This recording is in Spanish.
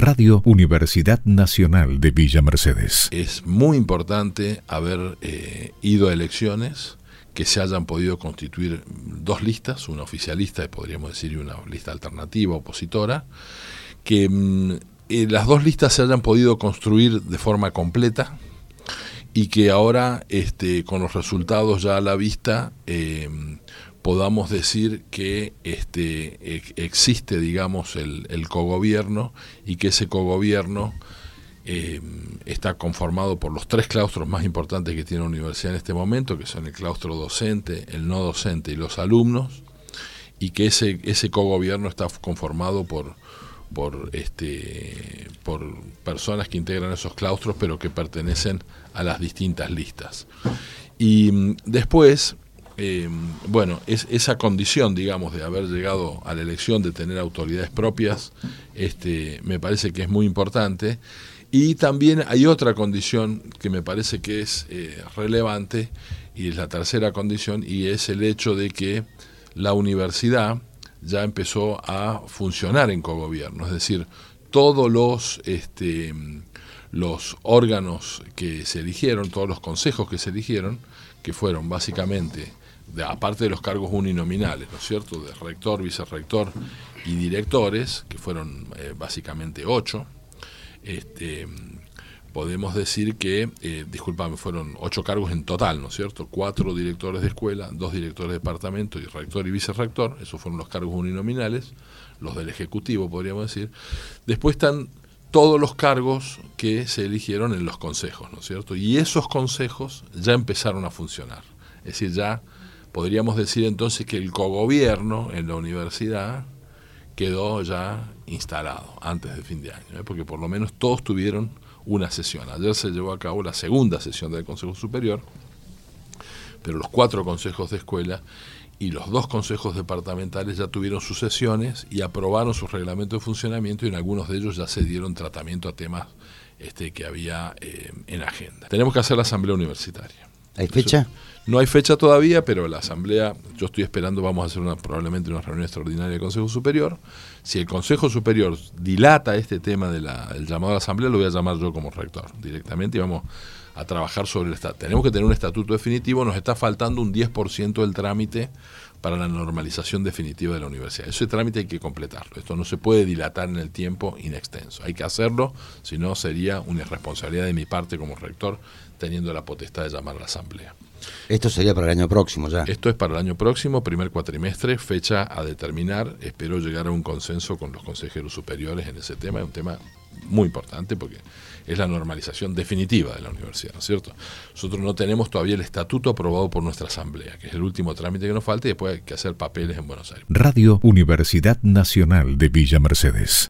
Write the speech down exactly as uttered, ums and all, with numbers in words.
Radio Universidad Nacional de Villa Mercedes. Es muy importante haber eh, ido a elecciones, que se hayan podido constituir dos listas, una oficialista, podríamos decir, y una lista alternativa, opositora, que eh, las dos listas se hayan podido construir de forma completa y que ahora, este, con los resultados ya a la vista, eh, podamos decir que este, existe, digamos, el, el cogobierno y que ese cogobierno eh, está conformado por los tres claustros más importantes que tiene la universidad en este momento, que son el claustro docente, el no docente y los alumnos, y que ese, ese cogobierno está conformado por, por, este, por personas que integran esos claustros, pero que pertenecen a las distintas listas. Y después... Eh, bueno, es esa condición, digamos, de haber llegado a la elección, de tener autoridades propias, este, me parece que es muy importante. Y también hay otra condición que me parece que es eh, relevante, y es la tercera condición, y es el hecho de que la universidad ya empezó a funcionar en cogobierno, es decir, todos los, este, los órganos que se eligieron, todos los consejos que se eligieron, que fueron básicamente... De, aparte de los cargos uninominales, ¿no es cierto?, de rector, vicerrector y directores, que fueron eh, básicamente ocho, este, podemos decir que, eh, discúlpame, fueron ocho cargos en total, ¿no es cierto?, cuatro directores de escuela, dos directores de departamento y rector y vicerrector, esos fueron los cargos uninominales, los del Ejecutivo, podríamos decir. Después están todos los cargos que se eligieron en los consejos, ¿no es cierto?, y esos consejos ya empezaron a funcionar, es decir, ya... Podríamos decir entonces que el cogobierno en la universidad quedó ya instalado antes del fin de año, ¿eh? Porque por lo menos todos tuvieron una sesión. Ayer se llevó a cabo la segunda sesión del Consejo Superior, pero los cuatro consejos de escuela y los dos consejos departamentales ya tuvieron sus sesiones y aprobaron sus reglamentos de funcionamiento, y en algunos de ellos ya se dieron tratamiento a temas este, que había eh, en agenda. Tenemos que hacer la asamblea universitaria. ¿Hay fecha? Eso, no hay fecha todavía, pero la asamblea, yo estoy esperando, vamos a hacer una, probablemente una reunión extraordinaria del Consejo Superior. Si el Consejo Superior dilata este tema del llamado a la asamblea, lo voy a llamar yo como rector directamente y vamos a trabajar sobre el estatuto. Tenemos que tener un estatuto definitivo, nos está faltando un diez por ciento del trámite para la normalización definitiva de la universidad. Ese trámite hay que completarlo. Esto no se puede dilatar en el tiempo in extenso. Hay que hacerlo, si no sería una irresponsabilidad de mi parte como rector, teniendo la potestad de llamar a la asamblea. Esto sería para el año próximo ya. Esto es para el año próximo, primer cuatrimestre, fecha a determinar. Espero llegar a un consenso con los consejeros superiores en ese tema. Es un tema muy importante porque es la normalización definitiva de la universidad, ¿no es cierto? Nosotros no tenemos todavía el estatuto aprobado por nuestra asamblea, que es el último trámite que nos falta, y después hay que hacer papeles en Buenos Aires. Radio Universidad Nacional de Villa Mercedes.